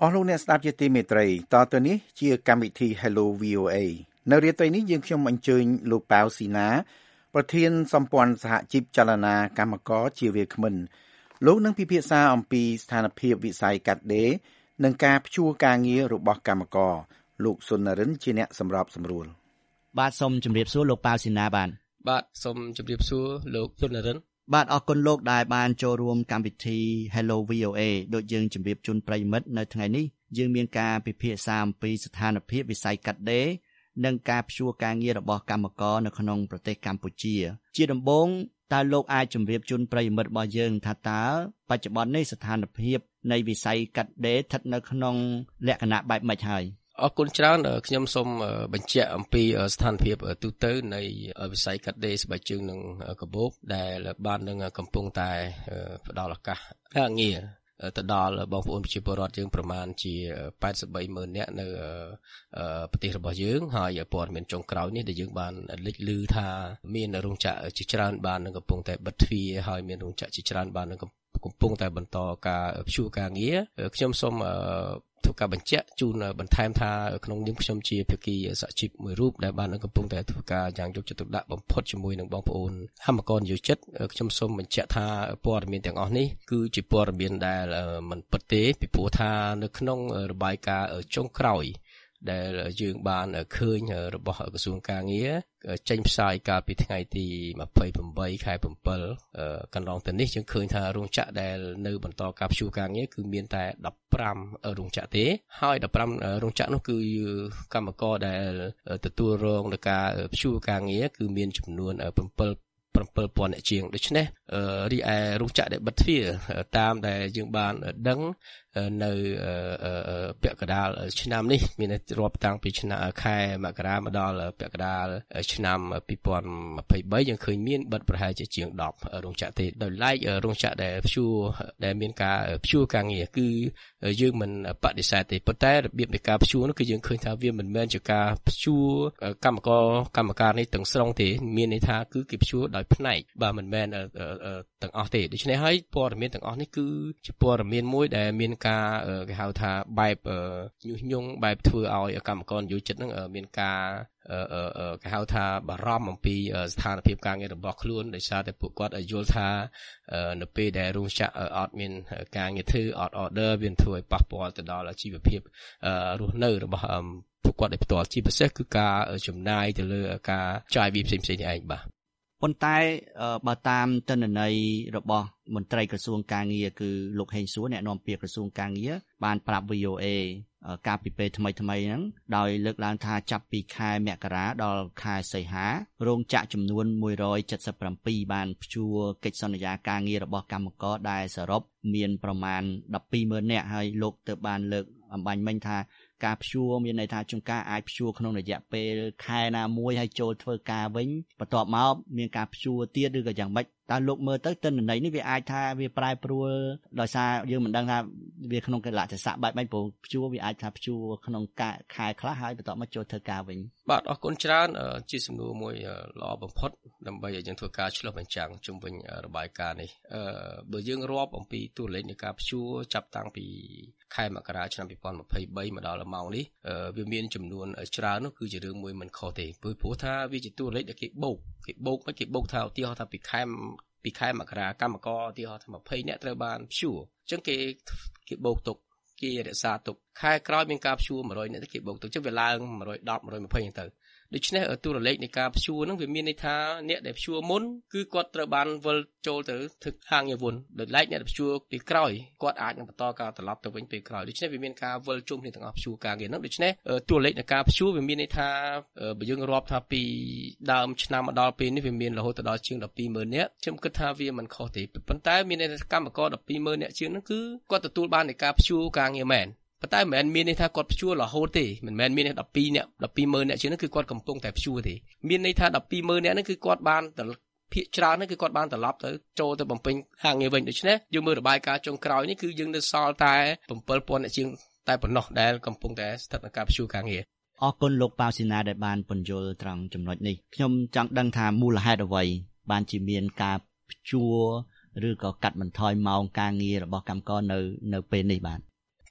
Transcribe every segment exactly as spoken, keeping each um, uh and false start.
អស់លោកអ្នកស្ដាប់ជាទីមេត្រីតទៅនេះជាកម្មវិធី Hello វី អូ เอ នៅរាត្រីនេះយើងខ្ញុំអញ្ជើញលោកប៉ាវស៊ីណាប្រធានសម្ព័ន្ធសហជីពចលនាកម្មករជាវាគ្មិនលោកនឹងពិភាក្សាអំពីស្ថានភាពវិស័យកាត់ដេរនិងការព្យួរការងាររបស់កម្មករលោកសុននរិនជាអ្នកសម្របសម្រួលបាទសូមជម្រាបសួរលោកប៉ាវស៊ីណាបាទបាទសូមជម្រាបសួរលោកសុននរិនបាទអរគុណលោកដែលបានចូលរួមកម្មវិធី Hello វី អូ เอ ដូចយើងជម្រាបជូនប្រិយមិត្តនៅថ្ងៃនេះយើងមានការពិភាក្សាអំពីស្ថានភាពវិស័យកាត់ដេរនិងការព្យួរការងាររបស់កម្មករនៅក្នុងប្រទេសកម្ពុជាជាដំបូងតើលោកអាចជម្រាបជូនប្រិយមិត្តរបស់យើងថាតើបច្ចុប្បន្ននេះស្ថានភាពនៃវិស័យកាត់ដេរស្ថិតនៅក្នុងលក្ខណៈបែបម៉េចហើយអរគុណច្រើនខ្ញុំសូមបញ្ជាក់អំពីស្ថានភាពទូទៅនៃវិស័យកាត់ដេរស្បែកជើងនិងកាបូបដែលបាននឹងកំពុងតែផ្ដល់ឱកាសការងារទៅដល់បងប្អូនប្រជាពលរដ្ឋយើងប្រមាណជាแปดสิบสามម៉ឺននាក់នៅប្រទេសរបស់យើងហើយព័ត៌មានចុងក្រោយនេះដែលយើងបានលេចឮថាមានរោងចក្រជាច្រើនបាននឹងកំពុងតែបិទទ្វារហើយមានរោងចក្រជាច្រើនបាននឹងកំពុងតែបន្តការព្យួរការងារខ្ញុំសូមធ្វើការបញ្ជាក់ជូនបន្ថែមថាក្នុងនាមខ្ញុំជាភាគីសហជីពមួយរូបដែលបានកំពុងតែធ្វើការយ៉ាងយកចិត្តទុកដាក់បំផុតជាមួយនឹងបងប្អូនកម្មករនិយោជិតខ្ញុំសូមបញ្ជាក់ថាព័ត៌មានទាំងអស់នេះគឺជាព័ត៌មានដែលមិនពិតទេពីព្រោះថានៅក្នុងរបាយការណ៍ចុងក្រោយដែលយើងបានឃើញរបស់ក្រសួងការងារចេញផ្សាយកាលពីថ្ងៃទីยี่สิบแปดខែเจ็ดកន្លងទៅនេះយើងឃើញថារោងចក្រដែលនៅបន្តការព្យួរការងារគឺមានតែสิบห้ารោងចក្រទេហើយสิบห้រោងចក្រនោះគឺកម្មករដែលទទួលរងនឹងការព្យួរការងារគឺមានចំនួនseven sevenពាន់អ្នកជាងដូច្នេះរីឯរោងចក្រដែលបិទទ្វារតាមដែលយើងបានដឹងនៅពាក់កណ្ដាលឆ្នាំនេះមានរាប់តាំងពីឆ្នាំខែមករាមកដល់ពាក់កណ្ដាលឆ្នាំยี่สิบยี่สิบสามយើងឃើញមានបិទប្រហែលជាជាងtenរោងចក្រទេដោយឡែករោងចក្រដែលព្យួរដែលមានការព្យួរការងារគឺយើងមិនបដិសេធទេប៉ុន្តែរបៀបនៃការព្យួរនោះគឺយើងឃើញថាវាមិនមែនជាការព្យួរកម្មករកម្មការនេះទាំងស្រុងទេមានន័យថាគឺគេព្យួរដោយផ្នែកបាទមិនមែនទាំងអស់ទេដូច្នេះហើយព័ត៌មានទាំងអស់នេះគឺជាព័ត៌មានមួយដែលមានការគេហៅថាបែបញុះញង់បែបធ្វើឲ្យកម្មករនិយោជិតនឹងមានការគេហៅថាបារម្ភអំពីស្ថានភាពការងាររបស់ខ្លួនដោយសារតែពួកគាត់យល់ថានៅពេលដែលរោងចក្រអត់មានការងារធ្វើអត់ order វាធ្វើឲ្យប៉ះពាល់ទៅដល់ជីវភាពរស់នៅរបស់ពួកគាត់ដោយផ្ទាល់ជាពិសេសគឺការចំណាយទៅលើការចាយវាផ្សេងៗនេះឯងបាទប៉ុន្តែបើតាមទិន្នន័យរបស់មន្ត្រីក្រសួងការងារគឺលោកហេងសួរអ្នកនាំពាក្យក្រសួងការងារបានប្រាប់ វី អូ เอ កាលពីពេលថ្មីៗហ្នឹងដោយលើកឡើងថាចាប់ពីខែមករាដល់ខែសីហារោងចក្រចំនួនone seventy-sevenបានព្យួរកិច្ចសន្យាការងាររបស់កម្មករដែលសរុបមានប្រមាណtwelveម៉ឺននាក់ហើយលោកទើបបានលើកអំបញ្ញមិញថាការព្យួរមានន័យថាជួនកាលអាចព្យួរក្នុងរយៈពេលខែណាមួយហើយចូលធ្វើការវិញបន្ទាប់មកមានការព្យួរទៀតឬក៏យ៉ាងម៉េចតើលោកមើលទៅទិន្នន័យនេះវាអាចថាវាប្រែប្រួលដោយសារយើងមិនដឹងថាវាក្នុងកលៈទេសៈបែបម៉េចព្រោះព្យួរវាអាចថាព្យួរក្នុងខែខ្លះហើយបន្ទាប់មកចូលធ្វើការវិញបាទអរគុណច្រើនជាសំណួរមួយល្អបំផុតដើម្បីឲ្យយើងធ្វើការឆ្លុះបញ្ចាំងជុំវិញរបាយការណ៍នេះអឺបើយើងរាប់អំពីតួលេខនៃការព្យួរចាប់តាំងពីខែមករាឆ្នាំtwenty twenty-threeមកដល់ម៉ោងនេះវាមានចំនួនច្រើននោះគឺជារឿងមួយមិនខុសទេព្រោះថាវាជាតួលេខដែលគេបូកគេបូកមិនគេបូកថាឧទាហរណ៍ថាពីខែពីខែមករាកម្មករឧទាហរណ៍ថាtwentyនាក់ត្រូវបានព្យួរអញ្ចឹងគេគេបូកទុកគេរក្សាទុកខែក្រោយមានការព្យួរone hundredនាក់ទៅគេបូកទុកអញ្ចឹងវាឡើងone ten one twentyអញ្ចឹងទៅដូច្នេះតួលេខនៃការព្យួរហ្នឹងវាមានន័យថាអ្នកដែលព្យួរមុនគឺគាត់ត្រូវបានវិលចូលទៅធ្វើហាងងារវុនដោយឡែកអ្នកដែលព្យួរពីក្រោយគាត់អាចនឹងបន្តការត្រឡប់ទៅវិញពេលក្រោយដូច្នេះវាមានការវិលជុំគ្នាទាំងអស់ព្យួរការងារហ្នឹងដូច្នេះតួលេខនៃការព្យួរវាមានន័យថាបើយើងរាប់ថាពីដើមឆ្នាំមកដល់ពេលនេះវាមានរហូតដល់ជាងtwelveម៉ឺននាក់ខ្ញុំគិតថាវាមិនខុសទេប៉ុន្តែមានន័យថាកម្មករtwelveម៉ឺននាក់ជាងហ្នឹងគឺគាត់ទទួលបាននៃការព្យួរការងារមែនប៉ុន្តែមិនមែនមានន័យថាគាត់ព្យួររហូតទេមិនមែនមានtwelveនាក់twelveម៉ឺននាក់ជាងហ្នឹងគឺគាត់កំពុងតែព្យួរទេមានន័យថាtwelveម៉ឺននាក់ហ្នឹងគឺគាត់បានភាគច្រើនហ្នឹងគឺគាត់បានត្រឡប់ទៅចូលទៅបំពេញហាងងារវិញដូច្នេះយើងមើលរបាយការណ៍ចុងក្រោយនេះគឺយើងនៅសល់តែseven thousandនាក់ជាងតែប៉ុណ្ណោះដែលកំពុងតែស្ថិតក្នុងការព្យួរការងារអរគុណលោកប៉ាវស៊ីណាដែលបានពន្យល់ត្រង់ចំណុចនេះខ្ញុំចង់ដឹងថាមូលហេតុអ្វីបានជាមានការព្យួរឬក៏កាត់បន្ថយម៉ោងការងាររបស់កម្មករនៅនៅពេលនេះបាទ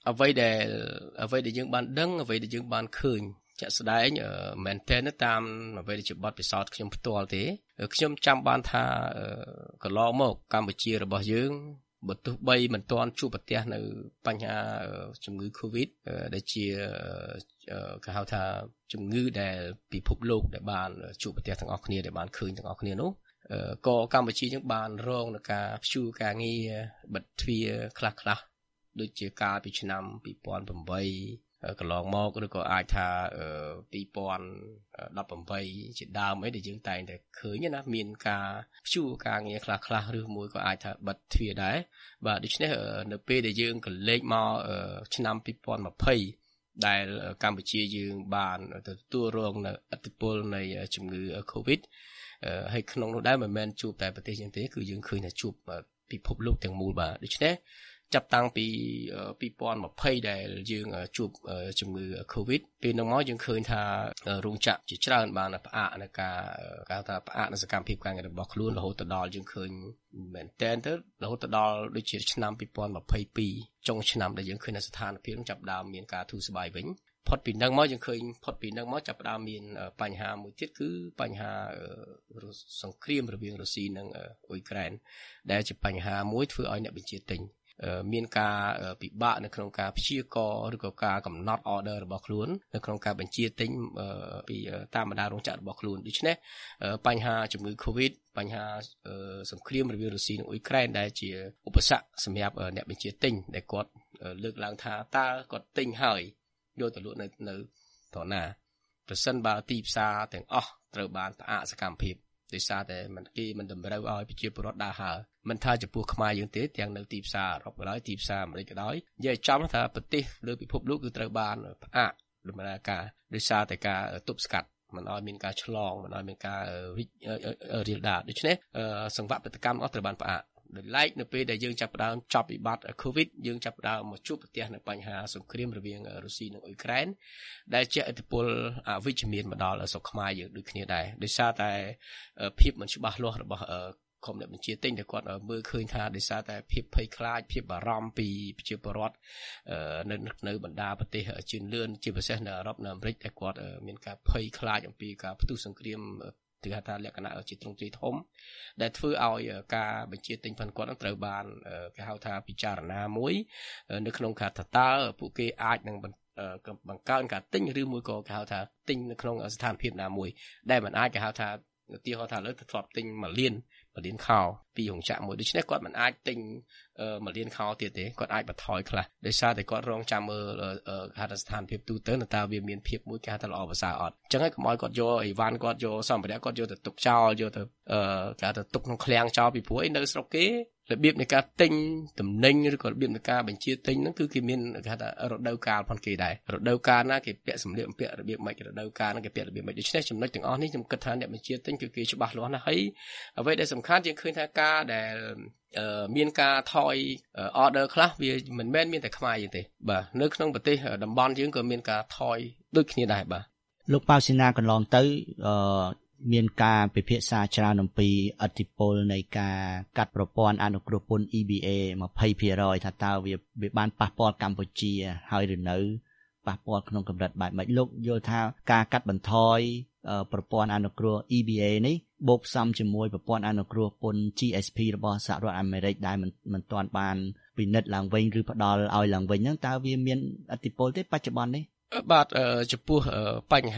អ្វីដែលអ្វីដែលយើងបានដឹងអ្វីដែលយើងបានឃើញចាក់ស្ដែងមែនតើតាមអ្វីដែលជាបទពិសោធន៍ខ្ញុំផ្ទាល់ទេខ្ញុំចាំបានថាកន្លងមកកម្ពុជារបស់យើងបើទោះបីមិនទាន់ជួបប្រទះនៅបញ្ហាជំងឺ Covid ដែលជាគេហៅថាជំងឺដែលពិភពលោកដែលបានជួបប្រទះទាំងអស់គ្នាដែលបានឃើញទាំងអស់គ្នានោះក៏កម្ពុជាយើងបានរងនឹងការព្យួរការងារបិទទ្វារខ្លះៗដូចជាកាលពីឆ្នាំពីរពាន់ប្រាំបីកន្លងមកឬក៏អាចថាពីរពាន់ដប់ប្រាំបីជាដើមអីដែលយើងតែងតែឃើញណាមានការព្យួរការងារខ្លះៗឬមួយក៏អាចថាបិទទ្វារដែរបាទដូច្នេះនៅពេលដែលយើងកលេចមកឆ្នាំពីរពាន់ម្ភៃដែលកម្ពុជាយើងបានទទួលរងនៅឥទ្ធិពលនៃជំងឺ Covid ហើយក្នុងនោះដែរមិនមែនជួបតែប្រទេសយើងទេគឺយើងឃើញថាជួបពិភពលោកទាំងមូលបាទដូច្នេះចាប់តាំងពីពីរពាន់ម្ភៃដែលយើងជួបជំងឺ Covid ពេលនោះមកយើងឃើញថារោងចក្រជាច្រើនបានផ្អាកនៅការគេហៅថាផ្អាកនៅសកម្មភាពការងាររបស់ខ្លួនរហូតទៅដល់យើងឃើញមែនតើទៅរហូតទៅដល់ដូចជាឆ្នាំពីរពាន់ម្ភៃពីរចុងឆ្នាំដែលយើងឃើញស្ថានភាពចាប់ដើមមានការធូរស្បើយវិញផុតពីនឹងមកយើងឃើញផុតពីនឹងមកចាប់ដើមមានបញ្ហាមួយទៀតគឺបញ្ហាសង្គ្រាមរវាងរុស្ស៊ីនិងអ៊ុយក្រែនដែលជាបញ្ហាមួយធ្វើឲ្យអ្នកបញ្ជាទិញមានការពិបាកនៅក្នុងការព្យាករណ៍ឬក៏ការកំណត់ order របស់ខ្លួននៅក្នុងការបញ្ជាទិញពីតាមបណ្ដារោងចក្ររបស់ខ្លួនដូច្នេះបញ្ហាជំងឺ Covid បញ្ហាសង្គ្រាមរវាងរុស្ស៊ីនិងអ៊ុយក្រែនដែលជាឧបសគ្គសម្រាប់អ្នកបញ្ជាទិញដែលគាត់លើកឡើងថាតើគាត់ទិញហើយយកទៅលក់នៅនៅត្រង់ណាប្រសិនបើទីផ្សារទាំងអស់ត្រូវបានផ្អាកសកម្មភាពដោយសារតែមិនគេមិនតម្រូវឲ្យប្រជាពលរដ្ឋដើរហើរមិនថាចំពោះខ្មែរយើងទេទាំងនៅទីផ្សារអឺរ៉ុបក៏ដោយទីផ្សារអាមេរិកក៏ដោយនិយាយចំថាប្រទេសលើពិភពលោកគឺត្រូវបានផ្អាកដំណើរការដោយសារតែការទប់ស្កាត់មិនឲ្យមានការឆ្លងមិនឲ្យមានការរីករាលដាលដូច្នេះសង្វាក់ពាណិជ្ជកម្មអស់ត្រូវបានផ្អាកដោយឡែកនៅពេលដែលយើងចាប់ផ្ដើមចប់វិបត្តិ Covid យើងចាប់ផ្ដើមមកជួបប្រទះនៅបញ្ហាសង្គ្រាមរវាងរុស្ស៊ីនិងអ៊ុយក្រែនដែលជាឥទ្ធិពលអវិជ្ជមានមកដល់ស្រុកខ្មែរយើងដូចគ្នាដែរដោយសារតែភាពមិនច្បាស់លាស់របស់ក្រុមអ្នកបញ្ជាទិញដែលគាត់មើលឃើញថាដោយសារតែភាពភ័យខ្លាចភាពបារម្ភពីប្រជាពលរដ្ឋនៅនៅបណ្ដាប្រទេសជឿនលឿនជាពិសេសនៅអឺរ៉ុបនៅអាមេរិកដែលគាត់មានការភ័យខ្លាចអំពីការផ្ទុះសង្គ្រាមគឺហៅថាលក្ខណៈជាទ្រង់ទ្រាយធំដែលធ្វើឲ្យការបញ្ជាទិញផាន់គាត់នឹងត្រូវបានគេហៅថាពិចារណាមួយនៅក្នុងការថាតើពួកគេអាចនឹងបង្កើនការទិញឬមួយក៏គេហៅថាទិញនៅក្នុងស្ថានភាពណាមួយដែលមិនអាចគេហៅថាឧទាហរណ៍ថាលើទៅធ្លាប់ទិញមួយលានមួយលានខោពីរោងចក្រមួយដូច្នេះគាត់មិនអាចទិញមួយលានខោទៀតទេគាត់អាចបន្ថយខ្លះដោយសារតែគាត់រងចាំមើលគេហៅថាស្ថានភាពទូទៅតើវាមានភាពមួយគេហៅថាល្អប្រសើរអត់អញ្ចឹងហើយកុំឲ្យគាត់យកអីវ៉ាន់គាត់យកសម្ភារៈគាត់យកទៅទុកចោលយកទៅគេហៅថាទុកក្នុងឃ្លាំងចោលពីព្រោះឯនៅស្រុកគេរបៀបនៃការទិញទំនិញឬក៏របៀបនៃការបញ្ជាទិញហ្នឹងគឺគេមានគេហៅថារដូវកាលផងគេដែររដូវកាលណាគេពាក់សម្លៀកបំពាក់របៀបម៉េចរដូវកាលហ្នឹងគេពាក់របៀបម៉េចដូច្នេះចំណុចទាំងអស់នេះខ្ញុំគិតថាអ្នកបញ្ជាទិញគឺគេច្បាស់លាស់ណាស់ហើយអ្វីដែលសំខាន់យើងឃើញថាការដែលមានការថយ order ខ្លះវាមិនមែនមានតែខ្មែរទេបាទនៅក្នុងប្រទេសតំបន់យើងក៏មានការថយដូចគ្នាដែរបាទលោកប៉ៅស៊ីណាកន្លងទៅអឺមានការពិភាក្សាច្រើនអំពីឥទ្ធិពលនៃការកាត់ប្រព័ន្ធអនុគ្រោះពន្ធ E B A ยี่สิบเปอร์เซ็นต์ ថាតើវាវាបានប៉ះពាល់កម្ពុជាហើយឬនៅប៉ះពាល់ក្នុងកម្រិតបែបម៉េចលោកយល់ថាការកាត់បន្ថយប្រព័ន្ធអនុគ្រោះ E B A នេះបូកផ្សំជាមួយប្រព័ន្ធអនុគ្រោះពន្ធ G S P របស់សហរដ្ឋអាមេរិកដែលមិនមិនទាន់បានពិនិត្យឡើងវិញឬផ្ដល់ឲ្យឡើងវិញហ្នឹងតើវាមានឥទ្ធិពលទេបច្ចុប្បន្ននេះបាទចំពោះបញ្ហា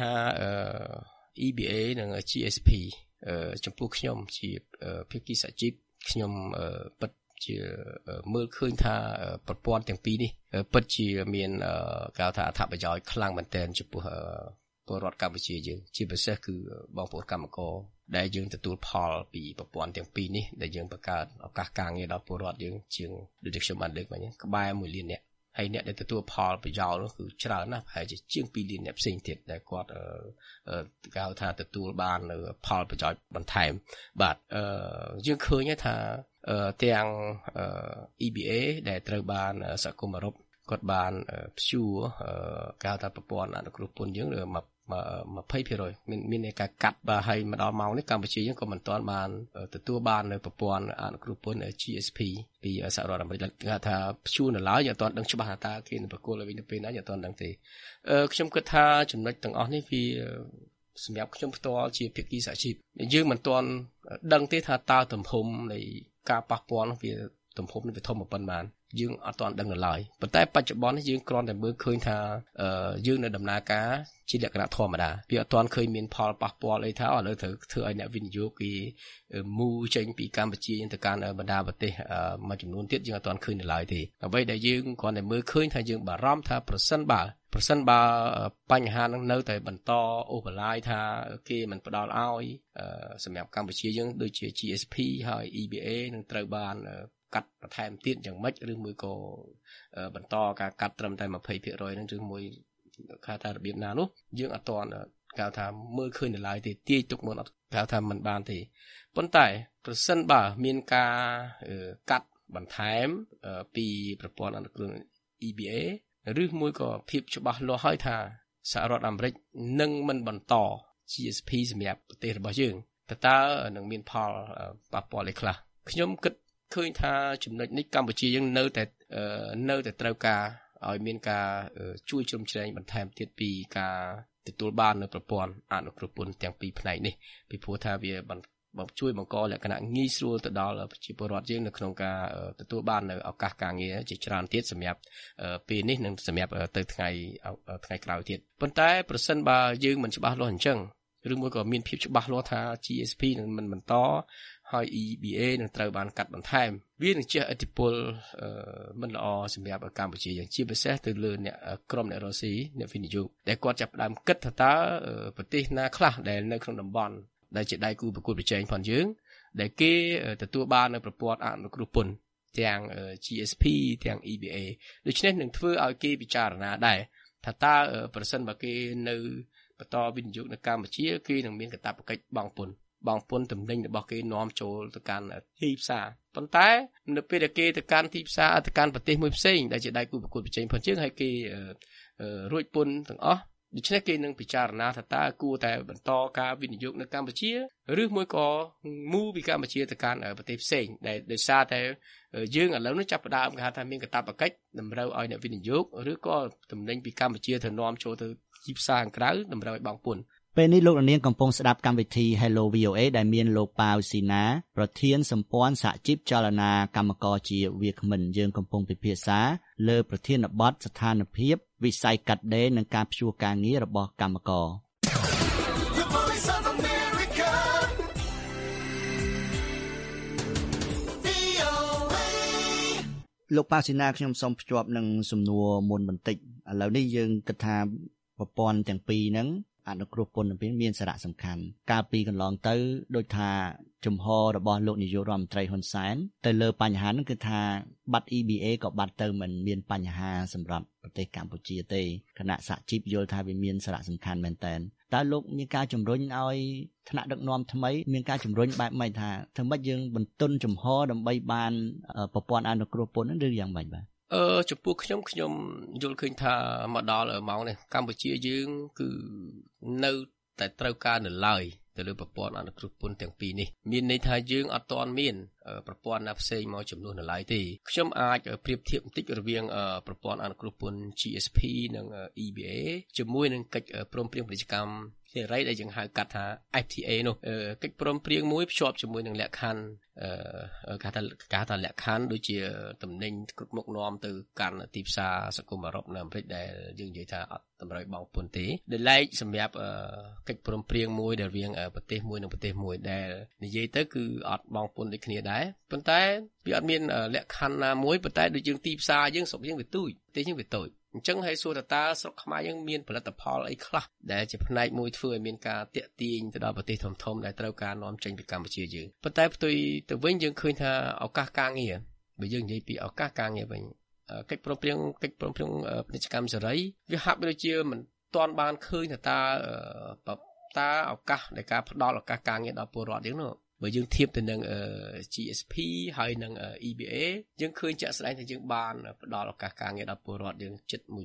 E B A និង G S P ចំពោះខ្ញុំជាភាគីសហជីពខ្ញុំពិតជាមើលឃើញថាប្រព័ន្ធទាំងពីរនេះពិតជាមានគេហៅថាអត្ថប្រយោជន៍ខ្លាំងមែនទែនចំពោះពលរដ្ឋកម្ពុជាយើងជាពិសេសគឺបងប្អូនកម្មករដែលយើងទទួលផលពីប្រព័ន្ធទាំងពីរនេះដែលយើងបង្កើតឱកាសការងារដល់ពលរដ្ឋយើងជាងដូចខ្ញុំបានលើកមិញក្បែរមួយលានអ្នកហើយអ្នកដែលទទួលផលប្រយោជន៍នោះគឺច្រើនណាស់ប្រហែលជាជាងពីរលានអ្នកផ្សេងទៀតដែលគាត់គេហៅថាទទួលបាននៅផលប្រយោជន៍បន្ថែមបាទយើងឃើញថាទាំង E B A ដែលត្រូវបានសហគមន៍អឺរ៉ុបគាត់បានព្យួរគេហៅថាប្រព័ន្ធអនុគ្រោះពន្ធយើងยี่สิบเปอร์เซ็นต์ មានមានការកាត់បើឲ្យមកដល់ម៉ោងនេះកម្ពុជាយើងក៏មិនទាន់បានទទួលបាននៅប្រព័ន្ធអនុគ្រោះពន្ធ G S P ពីសហរដ្ឋអាមេរិកគេថាព្យួរនៅឡើយយើងអត់ទាន់ដឹងច្បាស់ថាតើគេនឹងប្រគល់ឲ្យវិញទៅពេលណាយើងអត់ទាន់ដឹងទេអឺខ្ញុំគិតថាចំណុចទាំងអស់នេះវាសម្រាប់ខ្ញុំផ្ទាល់ជាភាគីសហជីពយើងមិនទាន់ដឹងទេថាតើទំហំនៃការប៉ះពាល់វាទំហំនេះវាធំប៉ុណ្ណាយើងអត់ទាន់ដឹងនៅឡើយប៉ុន្តែបច្ចុប្បន្ននេះយើងគ្រាន់តែមើលឃើញថាយើងនៅដំណើរការជាលក្ខណៈធម្មតាវាអត់ទាន់ឃើញមានផលប៉ះពាល់អីថាឥឡូវត្រូវធ្វើឲ្យអ្នកវិនិយោគគេមូចេញពីកម្ពុជាទៅកាន់បណ្ដាប្រទេសមួយចំនួនទៀតយើងអត់ទាន់ឃើញនៅឡើយទេអ្វីដែលយើងគ្រាន់តែមើលឃើញថាយើងបារម្ភថាប្រសិនបើប្រសិនបើបញ្ហានឹងនៅតែបន្តអូសបន្លាយថាគេមិនផ្ដល់ឲ្យសម្រាប់កម្ពុជាយើងដូចជា G S P ហើយ E B A នឹងត្រូវបានកាត់បន្ថែមទៀតយ៉ាងម៉េចឬមួយក៏បន្តការកាត់ត្រឹមតែ ยี่สิบเปอร์เซ็นต์ ហ្នឹងឬមួយគេថារបៀបណានោះយើងអត់ទាន់គេថាមើលឃើញនៅឡើយទេទាយទុកមុនអត់គេថាមិនបានទេប៉ុន្តែប្រសិនបើមានការកាត់បន្ថែមពីប្រព័ន្ធអនុគ្រោះ E B A ឬមួយក៏ភាពច្បាស់លាស់ហើយថាសហរដ្ឋអាមេរិកនឹងមិនបន្ត G S P សម្រាប់ប្រទេសរបស់យើងតើតើនឹងមានផលប៉ះពាល់អីខ្លះខ្ញុំគិតឃើញថាចំណុចនេះកម្ពុជាយើងនៅតែនៅតែត្រូវការឲ្យមានការជួយជ្រោមជ្រែងបន្ថែមទៀតពីការទទួលបាននៅប្រព័ន្ធអនុគ្រោះពន្ធទាំងពីរផ្នែកនេះពីព្រោះថាវាបានជួយបង្កលក្ខណៈងាយស្រួលទៅដល់ប្រជាពលរដ្ឋយើងនៅក្នុងការទទួលបាននៅឱកាសការងារជាច្រើនទៀតសម្រាប់ពេលនេះនិងសម្រាប់ទៅថ្ងៃថ្ងៃក្រោយទៀតប៉ុន្តែប្រសិនបើយើងមិនច្បាស់លាស់អញ្ចឹងឬមួយក៏មានភាពច្បាស់លាស់ថា G S P នឹងមិនបន្តហើយ E B A នឹងត្រូវបានកាត់បន្ថែមវានឹងជះឥទ្ធិពលមិនល្អសម្រាប់កម្ពុជាយ៉ាងជាពិសេសទៅលើអ្នកក្រុមអ្នករស់ស៊ីអ្នកវិនិយោគដែលគាត់ចាប់ផ្ដើមគិតថាតើប្រទេសណាខ្លះដែលនៅក្នុងតំបន់ដែលជាដៃគូប្រកួតប្រជែងផងយើងដែលគេទទួលបាននៅប្រព័ន្ធអនុគ្រោះពន្ធទាំង G S P ទាំង E B A ដូច្នេះនឹងធ្វើឲ្យគេពិចារណាដែរថាតើប្រសិនបើគេនៅបន្តវិនិយោគនៅកម្ពុជាគេនឹងមានកាតព្វកិច្ចបង់ពន្ធបង់ពន្ធទំនិញរបស់គេនាំចូលទៅកាន់ទីផ្សារប៉ុន្តែនៅពេលដែលគេទៅកាន់ទីផ្សារទៅកាន់ប្រទេសមួយផ្សេងដែលជាដៃគូប្រកួតប្រជែងផងយើងហើយគេរួចពន្ធទាំងអស់ដូច្នេះគេនឹងពិចារណាថាតើគួរតែបន្តការវិនិយោគនៅកម្ពុជាឬមួយក៏មូពីកម្ពុជាទៅកាន់ប្រទេសផ្សេងដែលដោយសារតែយើងឥឡូវនេះចាប់ផ្ដើមគេហៅថាមានកាតព្វកិច្ចតម្រូវឲ្យអ្នកវិនិយោគឬក៏ទំនិញពីកម្ពុជាទៅនាំចូលទៅទីផ្សារខាងក្រៅតម្រូវឲ្យបង់ពន្ធពេលនេះលោកនាងកំពុងស្ដាប់កម្មវិធី Hello វី អូ អេ ដែលមានលោកប៉ាវស៊ីណាប្រធានសម្ព័ន្ធសហជីពចលនាកម្មករជាវាគ្មិនយើងកំពុងពិភាក្សាលើប្រធានបទស្ថានភាពវិស័យកាត់ដេរនិងការព្យួរការងាររបស់កម្មករលោកប៉ាវស៊ីណាខ្ញុំសូមភ្ជាប់នឹងសំណួរមុនបន្តិចឥឡូវនេះយើងគិតថាប្រព័ន្ធទាំងពីរហ្នឹងអនុគ្រោះពន្ធនឹងមានសារៈសំខាន់កាលពីកន្លងទៅដូចថាជំហររបស់លោកនាយករដ្ឋមន្ត្រីហ៊ុនសែនទៅលើបញ្ហាហ្នឹងគឺថាបាត់ E B A ក៏បាត់ទៅមិនមានបញ្ហាសម្រាប់ប្រទេសកម្ពុជាទេគណៈសហជីពយល់ថាវាមានសារៈសំខាន់មែនតើតើលោកមានការជំរុញឲ្យថ្នាក់ដឹកនាំថ្មីមានការជំរុញបែបម៉េចថាធ្វើម៉េចយើងបន្ទន់ជំហរដើម្បីបានប្រព័ន្ធអនុគ្រោះពន្ធហ្នឹងឬយ៉ាងម៉េចបាទអឺចំពោះខ្ញុំខ្ញុំយល់ឃើញថាមកដល់ម៉ោងនេះកម្ពុជាយើងគឺនៅតែត្រូវការនៅឡើយទៅលើប្រព័ន្ធអនុគ្រោះពន្ធទាំងពីរនេះមានន័យថាយើងអត់ទាន់មានប្រព័ន្ធណាផ្សេងមកជំនួសនៅឡើយទេខ្ញុំអាចប្រៀបធៀបបន្តិចរវាងប្រព័ន្ធអនុគ្រោះពន្ធ G S P និង E B A ជាមួយនឹងកិច្ចព្រមព្រៀងពាណិជ្ជកម្មសេរីដែលយើងហៅកាត់ថា F T A នោះកិច្ចព្រមព្រៀងមួយភ្ជាប់ជាមួយនឹងលក្ខខណ្ឌអឺគេថាគេថាលក្ខខណ្ឌដូចជាតំណែងគ្រប់មុខនាំទៅកាន់ទីផ្សារសង្គមអឺរ៉ុបនៅអាមេរិកដែលយើងនិយាយថាអត់តម្រូវបង់ពន្ធទេដែលឡែកសម្រាប់កិច្ចព្រមព្រៀងមួយដែលរវាងប្រទេសមួយនិងប្រទេសមួយដែលនិយាយទៅគឺអត់បង់ពន្ធដូចគ្នាដែរប៉ុន្តែវាអត់មានលក្ខខណ្ឌណាមួយប៉ុន្តែដូចយើងទីផ្សារយើងស្រុកយើងវាទូចប្រទេសយើងវាតូចអញ្ចឹងហើយសួរតើស្រុកខ្មែរយើងមានផលិតផលអីខ្លះដែលជាផ្នែកមួយធ្វើឲ្យមានការតាក់ទាញទៅដល់ប្រទេសធំៗដែលត្រូវការនាំចេញពីកម្ពុជាយើងប៉ុន្តែផ្ទុយទៅវិញយើងឃើញថាឱកាសការងារបើយើងនិយាយពីឱកាសការងារវិញកិច្ចព្រមព្រៀងកិច្ចព្រមព្រៀងពាណិជ្ជកម្មសេរីវាហាក់ដូចជាមិនទាន់បានឃើញថាតើតើឱកាសនៃការផ្ដល់ឱកាសការងារដល់ពលរដ្ឋយើងនោះបើយើងធៀបទៅនឹង G S P ហើយនឹង E B A យើងឃើញជាក់ស្ដែងថាយើងបានផ្ដល់ឱកាសការងារដល់ពលរដ្ឋយើងជិតមួយលាននាក់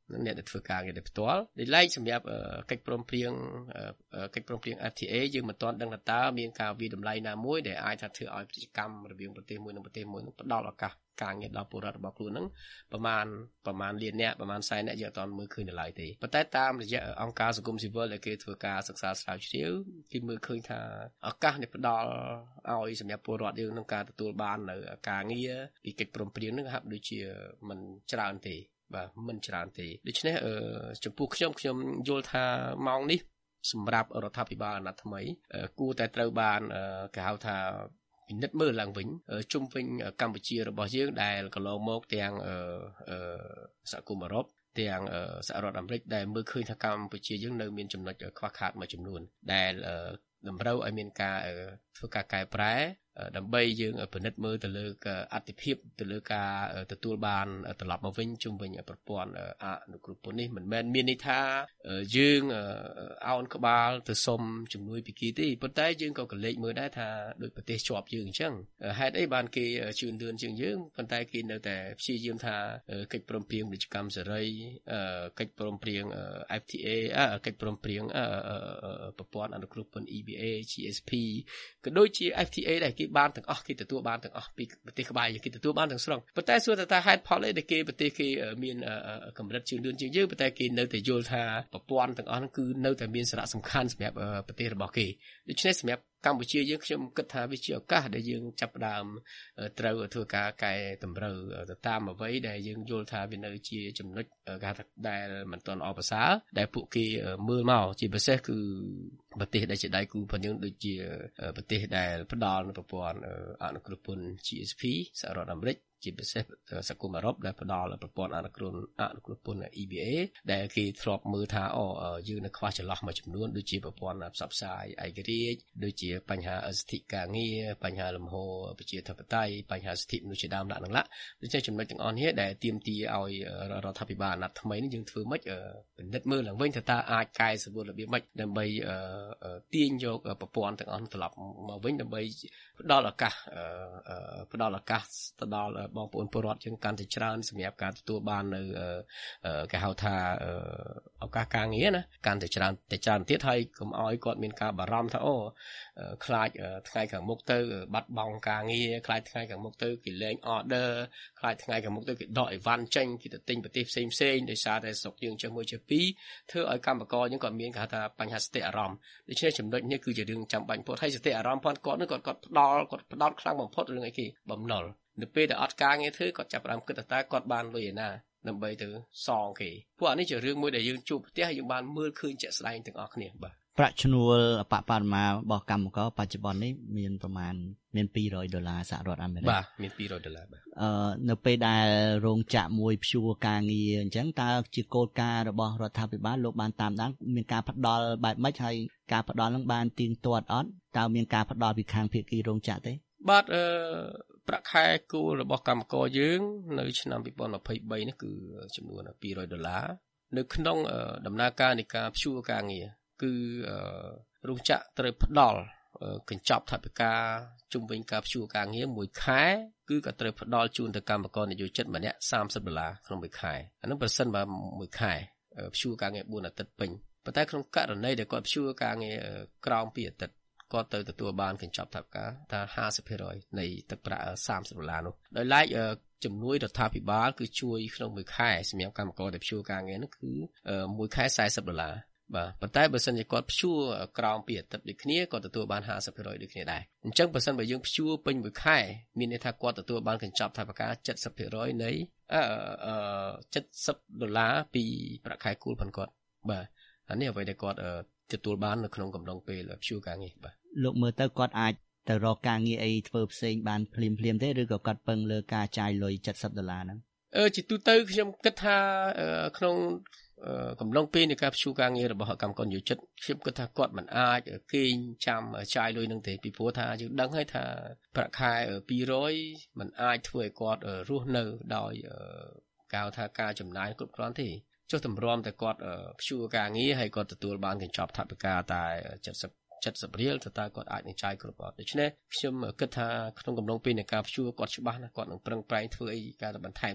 អ្នកដែលធ្វើការងារដោយផ្ទាល់ដោយឡែកសម្រាប់កិច្ចព្រមព្រៀងកិច្ចព្រមព្រៀង F T A យើងមិនទាន់ដឹងថាតើមានការវិតម្លៃណាមួយដែលអាចថាធ្វើឲ្យពាណិជ្ជកម្មរវាងប្រទេសមួយនិងប្រទេសមួយនឹងផ្ដល់ឱកាសការងារដល់ពលរដ្ឋរបស់ខ្លួននឹងប្រមាណប្រមាណលានអ្នកប្រមាណសែនអ្នកយើងអត់ទាន់មើលឃើញឡើយទេប៉ុន្តែតាមរយៈអង្គការសង្គមស៊ីវិលដែលគេធ្វើការសិក្សាស្រាវជ្រាវគេមើលឃើញថាឱកាសនេះផ្ដល់ឲ្យសម្រាប់ពលរដ្ឋយើងក្នុងការទទួលបាននៅការងារពីកិច្ចព្រមព្រៀងនឹងហាក់ដូចជាមិនច្រើនទេបាទមិនច្រើនទេដូច្នេះអឺចំពោះខ្ញុំខ្ញុំយល់ថាម៉ោងនេះសម្រាប់រដ្ឋាភិបាលអាណត្តិថ្មីគួរតែត្រូវបានគេហៅថាពិនិត្យមើលឡើងវិញជុំវិញកម្ពុជារបស់យើងដែលកន្លងមកទាំងសហគមន៍អឺរ៉ុបទាំងសហរដ្ឋអាមេរិកដែលមើលឃើញថាកម្ពុជាយើងនៅមានចំណុចខ្វះខាតមួយចំនួនដែលតម្រូវឲ្យមានការធ្វើការកែប្រែដើម្បីយើងពិនិត្យមើលទៅលើអត្ថិភាពទៅលើការទទួលបានត្រឡប់មកវិញជុំវិញប្រព័ន្ធអនុគ្រោះពន្ធនេះមិនមែនមានន័យថាយើងអោនក្បាលទៅសុំជំនួយពីគេទេប៉ុន្តែយើងក៏កលេចមើលដែរថាដូចប្រទេសជាប់យើងអញ្ចឹងហេតុអីបានគេជឿនលឿនជាងយើងប៉ុន្តែគេនៅតែព្យាយាមថាកិច្ចព្រមព្រៀងពាណិជ្ជកម្មសេរីកិច្ចព្រមព្រៀង F T A កិច្ចព្រមព្រៀងប្រព័ន្ធអនុគ្រោះពន្ធ E B A G S P ក៏ដូចជា F T A ដែរគេបានទាំងអស់គេទទួលបានទាំងអស់ពីប្រទេសក្បែរគេទទួលបានទាំងស្រុងប៉ុន្តែសួរថាតើហេតុផលអីដែលគេប្រទេសគេមានកម្រិតជឿនលឿនជាងយើងប៉ុន្តែគេនៅតែយល់ថាប្រព័ន្ធទាំងអស់ហ្នឹងគឺនៅតែមានសារៈសំខាន់សម្រាប់ប្រទេសរបស់គេដូច្នេះសម្រាប់កម្ពុជាយើងខ្ញុំគិតថាវាជាឱកាសដែលយើងចាប់ផ្ដើមត្រូវធ្វើការកែតម្រូវទៅតាមអ្វីដែលយើងយល់ថាវានៅជាចំណុចគេថាដែលមិនទាន់អបអរសាដែលពួកគេមើលមកជាពិសេសគឺប្រទេសដែលជាដៃគូផងយើងដូចជាប្រទេសដែលផ្ដល់នូវប្រព័ន្ធអនុគ្រោះពន្ធ G S P សហរដ្ឋអាមេរិកជាពិសេសសហគមន៍អឺរ៉ុបដែលផ្ដល់ប្រព័ន្ធអនុគ្រោះអនុគ្រោះពន្ធ E B A ដែលគេធ្លាប់មើលថាអូយើងនៅខ្វះចន្លោះមួយចំនួនដូចជាប្រព័ន្ធផ្សព្វផ្សាយឯករាជ្យដូចជាបញ្ហាសិទ្ធិការងារបញ្ហាលំហប្រជាធិបតេយ្យបញ្ហាសិទ្ធិមនុស្សជាដើមដាក់នឹងឡាដូច្នេះចំណុចទាំងអស់នេះដែលទាមទារឲ្យរដ្ឋាភិបាលអាណត្តិថ្មីនេះយើងធ្វើម៉េចពិនិត្យមើលឡើងវិញថាតើអាចកែសម្រួលរបៀបម៉េចដើម្បីទាញយកប្រព័ន្ធទាំងអស់ត្រឡប់មកវិញដើម្បីផ្ដល់ឱកាសផ្ដល់ឱកាសទៅដល់បងប្អូនពលរដ្ឋយើងកាន់តែច្រើនសម្រាប់ការទទួលបាននៅគេហៅថាឱកាសការងារណាកាន់តែច្រើនតែច្រើនទៀតហើយកុំឲ្យគាត់មានការបារម្ភថាអូខ្លាចថ្ងៃខាងមុខទៅបាត់បង់ការងារខ្លាចថ្ងៃខាងមុខទៅគេលែង order ខ្លាចថ្ងៃខាងមុខទៅគេដកអីវ៉ាន់ចេញគេទៅទិញប្រទេសផ្សេងផ្សេងដោយសារតែស្រុកយើងចេះមួយជាពីរធ្វើឲ្យកម្មករយើងគាត់មានគេហៅថាបញ្ហាសតិអារម្មណ៍ដូច្នេះចំណុចនេះគឺជារឿងចាំបាច់បំផុតហើយសតិអារម្មណ៍ផងគាត់នឹងគាត់គាត់ផ្ដល់គាត់ផ្ដោតខ្លាំងបំផុតរឿងអីគេបំណុលនៅពេលដែលអត់ការងារធ្វើគាត់ចាប់ផ្ដើមគិតថាតើគាត់បានលុយឯណាដើម្បីទៅសងគេពួកអានេះជារឿងមួយដែលយើងជួបផ្ទះយើងបានមើលឃើញជាក់ស្ដែងទាំងអស់គ្នាបាទប្រាក់ឈ្នួលបព្វបរមារបស់កម្មករបច្ចុប្បន្ននេះមានប្រមាណមានពីររយដុល្លារសហរដ្ឋអាមេរិកបាទមានពីររយដុល្លារបាទអឺនៅពេលដែលរោងចក្រមួយព្យួរការងារអញ្ចឹងតើជាគោលការណ៍របស់រដ្ឋាភិបាលលោកបានតាមដានមានការផ្ដល់បែបម៉េចហើយការផ្ដល់នឹងបានទៀងទាត់អត់តើមានការផ្ដល់ពីខាងភាគីរោងចក្រទេបាទអឺប្រាក់ខែគោលរបស់កម្មករយើងនៅឆ្នាំពីរពាន់ម្ភៃបីនេះគឺចំនួនពីររយដុល្លារនៅក្នុងដំណើរការនៃការព្យួរការងារគឺរោងចក្រត្រូវផ្ដល់កញ្ចប់ថវិកាជុំវិញការព្យួរការងារមួយខែគឺក៏ត្រូវផ្ដល់ជូនទៅកម្មករនិយោជិតម្នាក់សាមសិបដុល្លារក្នុងមួយខែអានោះប្រសិនបើមួយខែព្យួរការងារបួនអាទិត្យពេញប៉ុន្តែក្នុងករណីដែលគាត់ព្យួរការងារក្រោមពីរអាទិត្យគាត់ទៅទទួលបានកញ្ចប់ថវិកាថាห้าสิบភាគរយ នៃទឹកប្រាក់សាមសិបដុល្លារនោះដោយឡែកជំនួយរដ្ឋាភិបាលគឺជួយក្នុងមួយខែសម្រាប់កម្មករដែលព្យួរការងារនោះគឺមួយខែสี่สิบដុល្លារបាទប៉ុន្តែបើសិនជាគាត់ព្យួរក្រោមពីរអាទិត្យដូចគ្នាគាត់ទទួលបានห้าสิบភាគរយដូចគ្នាដែរអញ្ចឹងបើសិនបើយើងព្យួរពេញមួយខែមានន័យថាគាត់ទទួលបានកញ្ចប់ថវិកាเจ็ดสิบភាគរយ នៃអឺเจ็ดสิบដុល្លារពីប្រាក់ខែគោលផងគាត់បាទអានេះអ្វីដែលគាត់ទទួលបាននៅក្នុងកំឡុងពេលព្យួរការងារបាទលោកមើលទៅគាត់អាចទៅរកការងារអីធ្វើផ្សេងបានភ្លាមភ្លាមទេឬក៏គាត់ពឹងលើការចាយលុយเจ็ดสิบដុល្លារហ្នឹងអឺជាទូទៅខ្ញុំគិតថាក្នុងកំឡុងពេលនៃការព្យួរការងាររបស់កម្មករនិយោជិតខ្ញុំគិតថាគាត់មិនអាចគេងចាំចាយលុយនឹងទេពីព្រោះថាយើងដឹងហើយថាប្រាក់ខែពីររយមិនអាចធ្វើឲ្យគាត់រស់នៅដោយកៅថាការចំណាយគ្រប់គ្រាន់ទេចុះតម្រាំតែគាត់ព្យួរការងារហើយគាត់ទទួលបានកញ្ចប់ថវិកាតែเจ็ดสิบ เจ็ดสิบរៀលទៅតើគាត់អាចនឹងចាយគ្រប់អត់ដូច្នេះខ្ញុំគិតថាក្នុងកំឡុងពេលនៃការព្យួរគាត់ច្បាស់ណាស់គាត់នឹងប្រឹងប្រែងធ្វើអីការបន្ថែមទៀត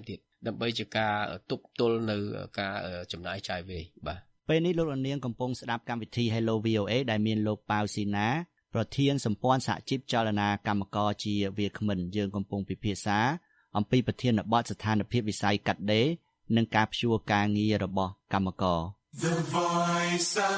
ដើម្បីជាការទប់ទល់នៅការចំណាយចាយវេបាទពេលនេះលោកនាងកំពុងស្ដាប់កម្មវិធី Hello វី អូ เอ ដែលមានលោកប៉ាវស៊ីណាប្រធានសម្ព័ន្ធសហជីពចលនាកម្មករជាវាគ្មិនយើងកំពុងពិភាក្សាអំពីប្រធានបទស្ថានភាពវិស័យកាត់ដេរនិងការព្យួរការងាររបស់កម្មករ The Voice of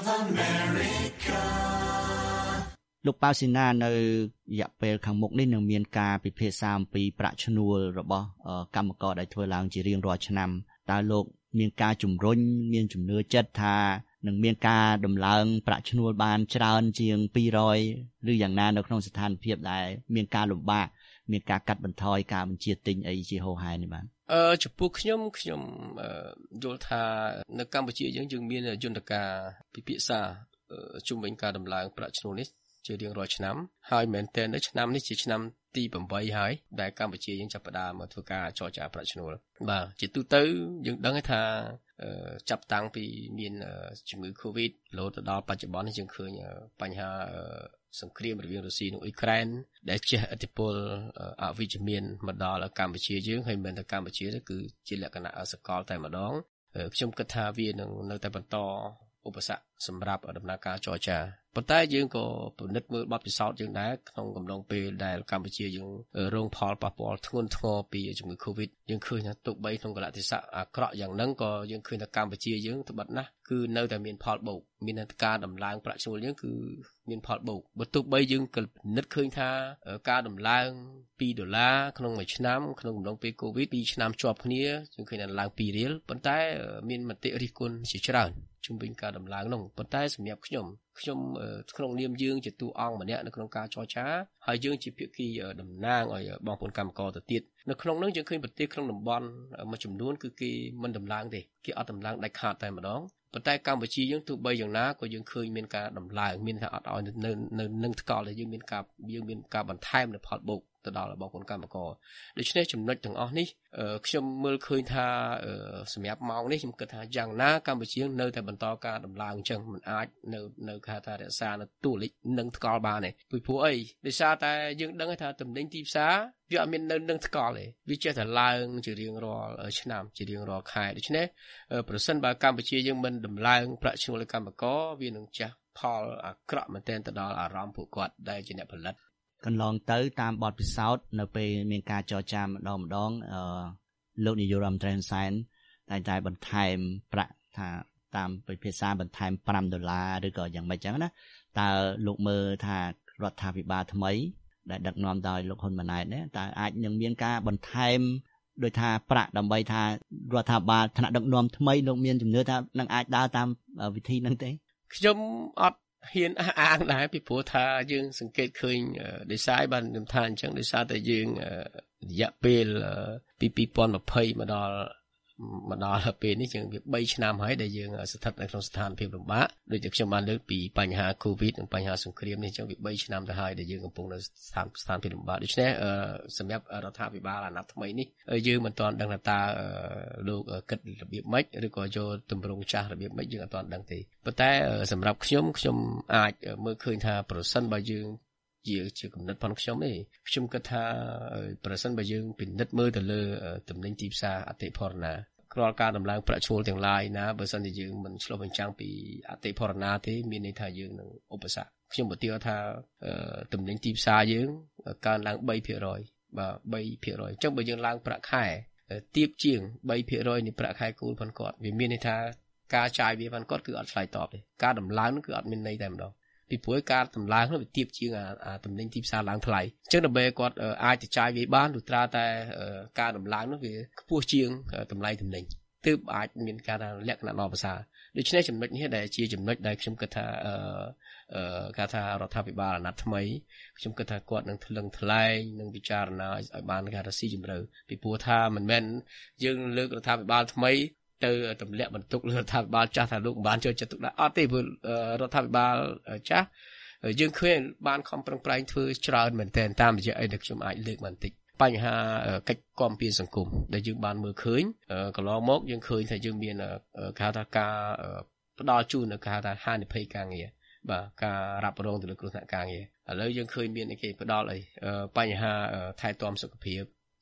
America លោកប៉ាវស៊ីណានៅរយៈពេលខាងមុខនេះនឹងមានការពិភាក្សាអំពីប្រាក់ឈ្នួលរបស់កម្មករដែលធ្វើឡើងជារៀងរាល់ឆ្នាំតើលោកមានការជំរុញមានជំនឿចិត្តថានឹងមានការដំឡើងប្រាក់ឈ្នួលបានច្រើនជាងពីររយឬយ៉ាងណានៅក្នុងស្ថានភាពដែលមានការលំបាកមានការកាត់បន្ថយការបញ្ជាទិញអីជាហូរហែនេះបាទអឺចំពោះខ្ញុំខ្ញុំយល់ថានៅកម្ពុជាយើងយើងមានយន្តការពិភាក្សាជុំវិញការដំឡើងប្រាក់ឈ្នួលនេះជារៀងរាល់ឆ្នាំហើយមែនតើនៅឆ្នាំនេះជាឆ្នាំទីeightហើយដែលកម្ពុជាយើងចាប់ផ្ដើមមកធ្វើការចរចាប្រាក់ឈ្នួលបាទជាទូទៅយើងដឹងថាចាប់តាំងពីមានជំងឺ Covid រហូតដល់បច្ចុប្បន្ននេះយើងឃើញបញ្ហាសង្គ្រាមរវាងរុស្ស៊ីនិងអ៊ុយក្រែនដែលជះឥទ្ធិពលអវិជ្ជមានមកដល់កម្ពុជាយើងហើយមិនតែកម្ពុជាទេគឺជាលក្ខណៈសកលតែម្ដងខ្ញុំគិតថាវានឹងនៅតែបន្តឧបសគ្គសម្រាប់ដំណើរការចរចាប៉ុន្តែយើងក៏ពិនិត្យមើលបទពិសោធន៍យើងដែរក្នុងកំឡុងពេលដែលកម្ពុជាយើងរងផលប៉ះពាល់ធ្ងន់ធ្ងរពីជំងឺ Covid យើងឃើញថាទោះបីក្នុងកលៈទេសៈអាក្រក់យ៉ាងហ្នឹងក៏យើងឃើញថាកម្ពុជាយើងត្បិតណាស់គឺនៅតែមានផលបូកមានការដំឡើងប្រាក់ឈ្នួលយើងគឺមានផលបូកបើទោះបីយើងក៏ពិនិត្យឃើញថាការដំឡើងtwoដុល្លារក្នុងមួយឆ្នាំក្នុងកំឡុងពេល Covid twoឆ្នាំជាប់គ្នាយើងឃើញថាឡើងtwoរៀលប៉ុន្តែមានមតិរិះគន់ជាច្រើនជុំវិញការដំឡើងនោះប៉ុន្តែសម្រាប់ខ្ញុំខ្ញុំក្នុងនាមយើងជាតួអង្គម្នាក់នៅក្នុងការចរចាហើយយើងជាភាគីតំណាងឲ្យបងប្អូនកម្មករទៅទៀតនៅក្នុងនោះយើងឃើញប្រទេសក្នុងតំបន់មួយចំនួនគឺគេមិនដំឡើងទេគេអត់ដំឡើងដាច់ខាតតែម្ដងប៉ុន្តែកម្ពុជាយើងទោះបីយ៉ាងណាក៏យើងឃើញមានការដំឡើងមានថាអត់ឲ្យនៅនៅនឹងថ្កល់ដែលយើងមានការយើងមានការបន្ថែមនៅផលបូកទៅដល់បងប្អូនកម្មករដូច្នេះចំណុចទាំងអស់នេះខ្ញុំមើលឃើញថាសម្រាប់ម៉ោងនេះខ្ញុំគិតថាយ៉ាងណាកម្ពុជានៅតែបន្តការដំឡើងអញ្ចឹងមិនអាចនៅនៅគេថារក្សានៅតួលេខនឹងថ្កល់បានទេពីព្រោះអីដោយសារតែយើងដឹងថាតំណែងទីផ្សារវាអត់មាននៅនឹងថ្កល់ទេវាចេះតែឡើងជារៀងរាល់ឆ្នាំជារៀងរាល់ខែដូច្នេះប្រសិនបើកម្ពុជាយើងមិនដំឡើងប្រាក់ឈ្នួលកម្មករវានឹងចាស់ផលអាក្រក់មែនទែនទៅដល់អារម្មណ៍ពួកគាត់ដែលជាអ្នកផលិតកន្លងទៅតាមបទពិសោធន៍នៅពេលមានការចរចាម្ដងម្ដងអឺលោកនាយករដ្ឋមន្ត្រីហ៊ុនសែនតែតែបន្ថែមប្រាក់ថាតាមពិភាក្សាបន្ថែមfiveដុល្លារឬក៏យ៉ាងម៉េចចឹងណាតើលោកមើលថារដ្ឋាភិបាលថ្មីដែលដឹកនាំដោយលោកហ៊ុនម៉ាណែតនេះតើអាចនឹងមានការបន្ថែមដោយថាប្រាក់ដើម្បីថារដ្ឋាភិបាលថ្នាក់ដឹកនាំថ្មីលោកមានជំនឿថានឹងអាចដើរតាមវិធីហ្នឹងទេខ្ញុំអត់ហ៊ានអះអាងដែរពីព្រោះថាយើងសង្កេតឃើញដោយសារបានខ្ញុំថាអញ្ចឹងដោយសារតែយើងរយៈពេលពីtwenty twentyមកដល់មកដល់ពេលនេះយើងវាthreeឆ្នាំហើយដែលយើងស្ថិតនៅក្នុងស្ថានភាពលំបាកដូចជាខ្ញុំបានលើកពីបញ្ហា Covid និងបញ្ហាសង្គ្រាមនេះអញ្ចឹងវាthreeឆ្នាំទៅហើយដែលយើងកំពុងនៅស្ថានស្ថានភាពលំបាកដូច្នេះសម្រាប់រដ្ឋាភិបាលអាណត្តិថ្មីនេះយើងមិនទាន់ដឹងថាតើលោកគិតរបៀបម៉េចឬក៏យកទម្រង់ចាស់របៀបម៉េចយើងអត់ទាន់ដឹងទេប៉ុន្តែសម្រាប់ខ្ញុំខ្ញុំអាចមើលឃើញថាប្រសិនបើយើងជាជាគំនិតផងខ្ញុំទេខ្ញុំគិតថាប្រសិនបើយើងពិនិត្យមើលទៅលើតំណែងទីផ្សារអតិផរណារាល់ការដំឡើងប្រាក់ឈ្នួលទាំងឡាយណាបើសិនជាយើងមិនឆ្លុះបញ្ចាំងពីអតិផរណាទេមានន័យថាយើងនឹងឧបសគ្គខ្ញុំឧទាហរណ៍ថាតំណែងទីផ្សារយើងកើនឡើងthree percent បាទthree percent អញ្ចឹងបើយើងឡើងប្រាក់ខែទៀបជាងthree percent នៃប្រាក់ខែគោលផងគាត់វាមានន័យថាការចាយវាផងគាត់គឺអត់ឆ្លើយតបទេការដំឡើងនោះគឺអត់មានន័យតែម្ដងពីព្រោះការតម្លើងនោះវាទៀបជាងអាតំណែងទីផ្សារឡើងថ្លៃអញ្ចឹងដើម្បីគាត់អាចទៅចាយវាបានលុះត្រាតែការតម្លើងនោះវាខ្ពស់ជាងតម្លៃតំណែងទើបអាចមានការលក្ខណៈល្អប្រសើរដូច្នេះចំណុចនេះដែលជាចំណុចដែលខ្ញុំគិតថាអឺអឺគេថារដ្ឋាភិបាលអាណត្តិថ្មីខ្ញុំគិតថាគាត់នឹងថ្លឹងថ្លែងនឹងពិចារណាឲ្យបានការរស៊ីជម្រៅពីព្រោះថាមិនមែនយើងលើករដ្ឋាភិបាលថ្មីទៅទម្លាក់បន្ទុកលើរដ្ឋាភិបាលចាស់ថាលោកមិនបានចូលចិត្តទុកដាក់អត់ទេព្រោះរដ្ឋាភិបាលចាស់យើងឃើញបានខំប្រឹងប្រែងធ្វើច្រើនមែនទែនតាមរយៈអីដែលខ្ញុំអាចលើកបន្តិចបញ្ហាកិច្ចគាំពារសង្គមដែលយើងបានមើលឃើញកន្លងមកយើងឃើញថាយើងមានគេហៅថាការផ្ដល់ជូននៅគេហៅថាហានិភ័យការងារបាទការរ៉ាប់រងទៅលើគ្រោះថ្នាក់ការងារឥឡូវយើងឃើញមានគេផ្ដល់អីបញ្ហាថែទាំសុខភាព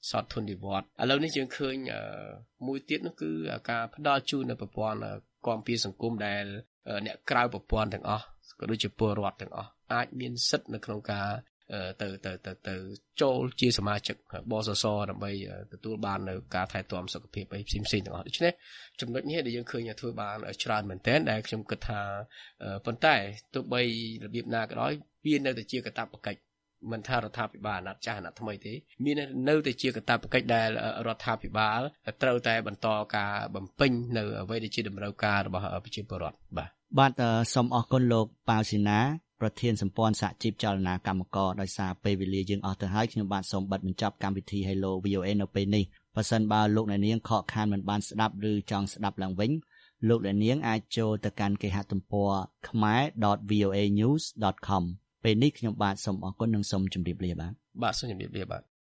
សតធននិវត្តន៍ឥឡូវនេះយើងឃើញមួយទៀតនោះគឺការផ្ដល់ជូននៅប្រព័ន្ធគាំពារសង្គមដែលអ្នកក្រៅប្រព័ន្ធទាំងអស់ក៏ដូចជាពលរដ្ឋទាំងអស់អាចមានសិទ្ធិនៅក្នុងការទៅទៅទៅទៅចូលជាសមាជិកបសសដើម្បីទទួលបាននៅការថែទាំសុខភាពអីផ្សេងៗទាំងអស់ដូច្នេះចំណុចនេះដែលយើងឃើញធ្វើបានច្រើនមែនទែនដែលខ្ញុំគិតថាប៉ុន្តែទោះបីរបៀបណាក៏ដោយវានៅតែជាកាតព្វកិច្ចមិនថារដ្ឋាភិបាលអាណត្តិចាស់អាណត្តិថ្មីទេមាននៅតែជាកាតព្វកិច្ចដែលរដ្ឋាភិបាលត្រូវតែបន្តការបំពេញនៅអ្វីដែលជាតម្រូវការរបស់ប្រជាពលរដ្ឋបាទបាទសូមអរគុណលោកប៉ៅស៊ីណាប្រធានសម្ព័ន្ធសហជីពចលនាកម្មករដោយសារពេលវេលាយើងអស់ទៅហើយខ្ញុំបាទសូមបិទបញ្ចប់កម្មវិធី Hello វី អូ អេ នៅពេលនេះបើសិនបើលោកអ្នកនាងខកខានមិនបានស្ដាប់ឬចង់ស្ដាប់ឡើងវិញលោកអ្នកនាងអាចចូលទៅកាន់គេហទំព័រ khmer dot v o a news dot com ពេលនេះខ្ញុំបាទសូមអរគុណនិងសូមជម្រាបលាបាទបាទសូមជម្រាបលាបាទ